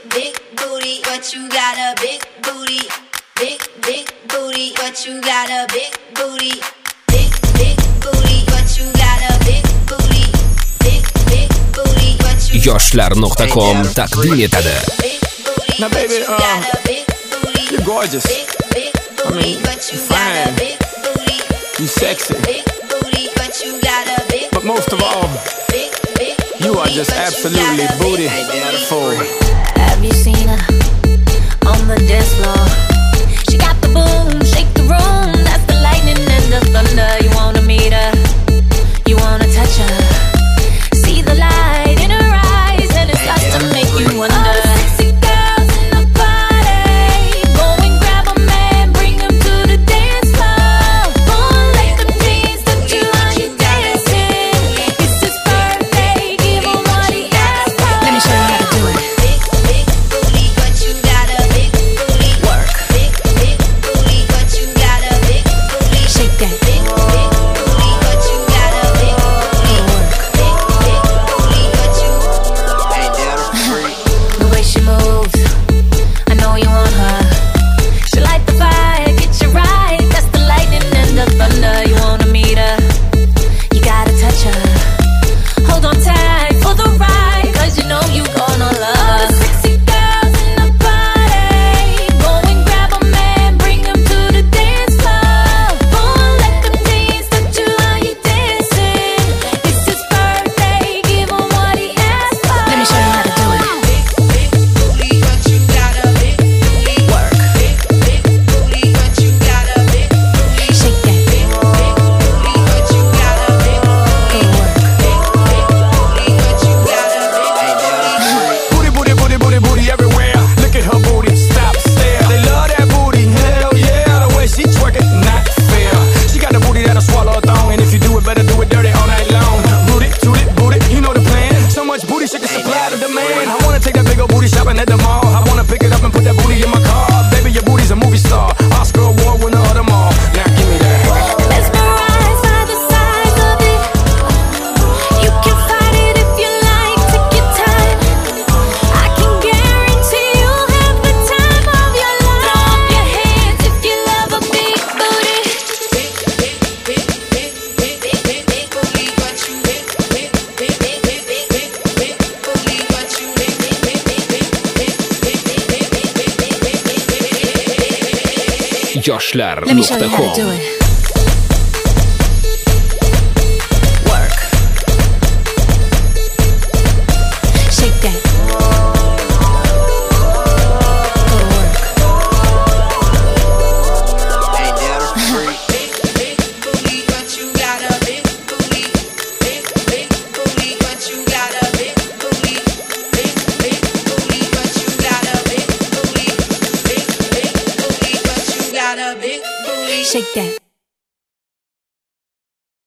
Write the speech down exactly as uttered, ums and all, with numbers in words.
big booty, but you got a big booty. Big, big booty, but you got a big booty. Big, big booty, but you got a big booty. Big, big booty, but you yoshlar nuqta com taqdim etadi. Now baby, uh, you're gorgeous. I mean, you're fine. You're sexy. But most of all, you are just absolutely booty-full. Have you seen her on the dance floor? She got the boom, shake the room. That's the lightning and the thunder. You wanna meet her, you wanna touch her. See the light in her eyes and it starts to make you wonder. All the sexy girls in the party, go and grab a man, bring him to the dance floor. Go and let them dance, touch you while you're dancing. It's his birthday, give him what he asked for. Let me show you how to do it. Big, big booty, but you got a big booty. Work. Big, big booty, but you got a big booty. Shake that. Big, big booty, but you got a big booty. Big, big booty, but you ain't that a freak. The way she moves, I know you want her. She light the fire, get you right. That's the lightning and the thunder. You wanna meet her, you gotta touch her. Hold on tight for the ride, cause you know you gonna love her. All the sexy girls in the party, go and grab a man, bring him to the dance floor. Go and let them dance, touch you while you're dancing. It's his birthday, give him what he asked for. Let me show you how to do it. Big, big booty, but you got a big booty. Work. Big, big booty, but you got a big booty. Shake that. Big, big booty, but you got a big booty. Good work. Big, big booty, but you got a big booty. Booty, booty, booty, booty, booty everywhere. Look at her booty, stop, stare. They love that booty, hell yeah. The way she twerk it, not fair. She got the booty that'll swallow a thong, and if you do it, better do it dirty all night long. Booty, toot it, booty, you know the plan. So much booty, she can supply the demand. I wanna take that big old booty shopping at the mall. I wanna pick it up and put that booty in my car. Baby, your booty's a movie star, Oscar award winner of them all. Now give me that. Mesmerized by the size of it. You can fight it if you like. Take your time. I can guarantee you'll have the time of your life. Throw up your hands if you love a big booty. Big, big, big, big, big, big, big, big booty, but you big, big, big, big, big, big, big, big booty, but you big, big, big, big, big, big, big, big, big, big, big, big, big. yoshlar Let me show you nuqta how to do com it. Work. Shake that. Good work. Ain't that a freak? Big, big booty, but you got a big booty. Big, big booty, but you got a big booty. Big, big booty, but you got a big booty. Big, big booty, but you got a big booty. Shake that.